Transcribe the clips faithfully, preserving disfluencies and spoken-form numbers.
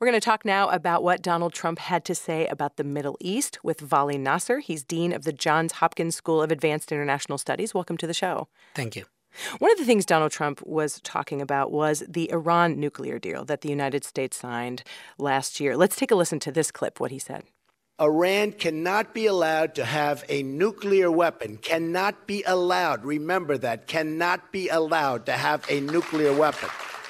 We're going to talk now about what Donald Trump had to say about the Middle East with Vali Nasr. He's dean of the Johns Hopkins School of Advanced International Studies. Welcome to the show. Thank you. One of the things Donald Trump was talking about was the Iran nuclear deal that the United States signed last year. Let's take a listen to this clip, what he said. Iran cannot be allowed to have a nuclear weapon, cannot be allowed, remember that, cannot be allowed to have a nuclear weapon.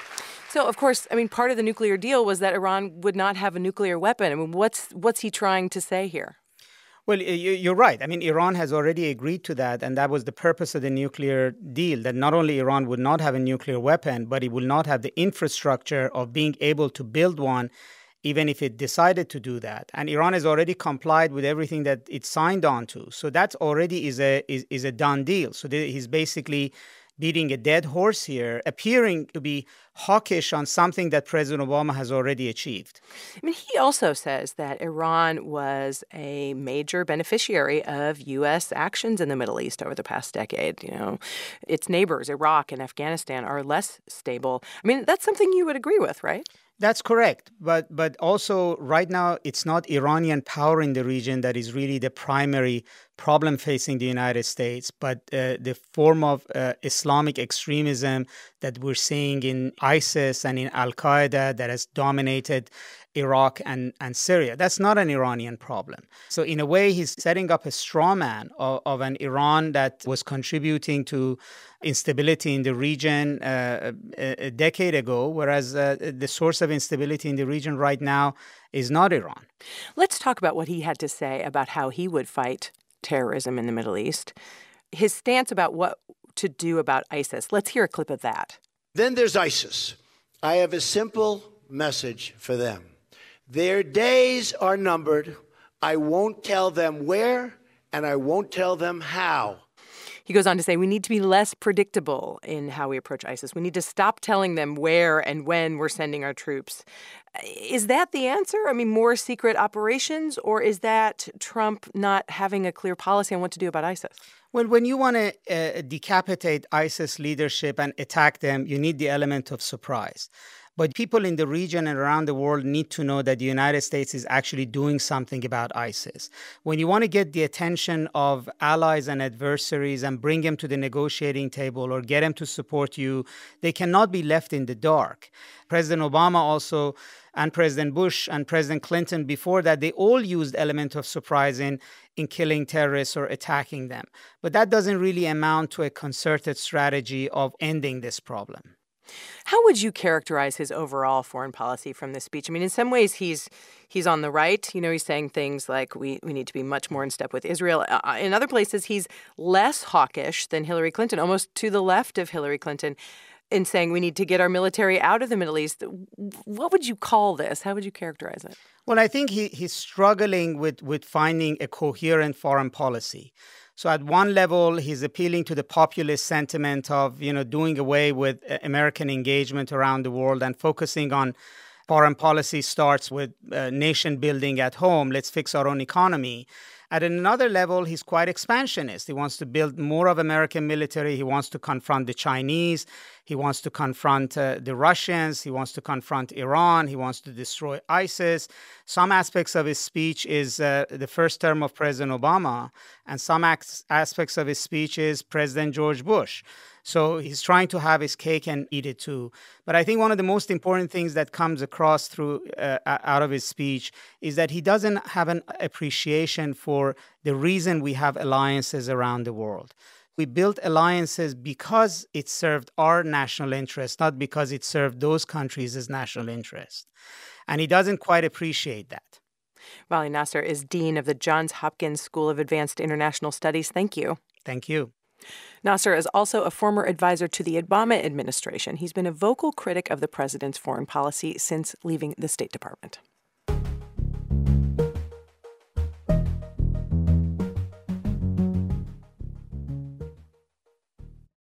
So, of course, I mean, part of the nuclear deal was that Iran would not have a nuclear weapon. I mean, what's what's he trying to say here? Well, you're right. I mean, Iran has already agreed to that, and that was the purpose of the nuclear deal, that not only Iran would not have a nuclear weapon, but it will not have the infrastructure of being able to build one, even if it decided to do that. And Iran has already complied with everything that it signed on to. So that already is a is, is a done deal. So he's basically beating a dead horse here, appearing to be hawkish on something that President Obama has already achieved. I mean, he also says that Iran was a major beneficiary of U S actions in the Middle East over the past decade. You know, its neighbors, Iraq and Afghanistan, are less stable. I mean, that's something you would agree with, right? That's correct. But but also right now, it's not Iranian power in the region that is really the primary problem facing the United States, but uh, the form of uh, Islamic extremism that we're seeing in ISIS and in Al-Qaeda that has dominated Iraq and, and Syria. That's not an Iranian problem. So in a way, he's setting up a straw man of, of an Iran that was contributing to instability in the region uh, a, a decade ago, whereas uh, the source of instability in the region right now is not Iran. Let's talk about what he had to say about how he would fight terrorism in the Middle East. His stance about what to do about ISIS. Let's hear a clip of that. Then there's ISIS. I have a simple message for them. Their days are numbered. I won't tell them where, and I won't tell them how. He goes on to say we need to be less predictable in how we approach ISIS. We need to stop telling them where and when we're sending our troops. Is that the answer? I mean, more secret operations, or is that Trump not having a clear policy on what to do about ISIS? Well, when you want to uh, decapitate ISIS leadership and attack them, you need the element of surprise. But people in the region and around the world need to know that the United States is actually doing something about ISIS. When you want to get the attention of allies and adversaries and bring them to the negotiating table or get them to support you, they cannot be left in the dark. President Obama also, and President Bush and President Clinton before that, they all used element of surprise in, in killing terrorists or attacking them. But that doesn't really amount to a concerted strategy of ending this problem. How would you characterize his overall foreign policy from this speech? I mean, in some ways, he's he's on the right. You know, he's saying things like we, we need to be much more in step with Israel. Uh, in other places, he's less hawkish than Hillary Clinton, almost to the left of Hillary Clinton, in saying we need to get our military out of the Middle East. What would you call this? How would you characterize it? Well, I think he, he's struggling with, with finding a coherent foreign policy. So at one level, he's appealing to the populist sentiment of, you know, doing away with American engagement around the world and focusing on foreign policy starts with uh, nation building at home. Let's fix our own economy. At another level, he's quite expansionist. He wants to build more of American military. He wants to confront the Chinese. He wants to confront uh, the Russians. He wants to confront Iran. He wants to destroy ISIS. Some aspects of his speech is uh, the first term of President Obama, and some ac- aspects of his speech is President George Bush. So he's trying to have his cake and eat it too. But I think one of the most important things that comes across through uh, out of his speech is that he doesn't have an appreciation for the reason we have alliances around the world. We built alliances because it served our national interest, not because it served those countries' national interest. And he doesn't quite appreciate that. Vali Nasr is dean of the Johns Hopkins School of Advanced International Studies. Thank you. Thank you. Nasr is also a former advisor to the Obama administration. He's been a vocal critic of the president's foreign policy since leaving the State Department.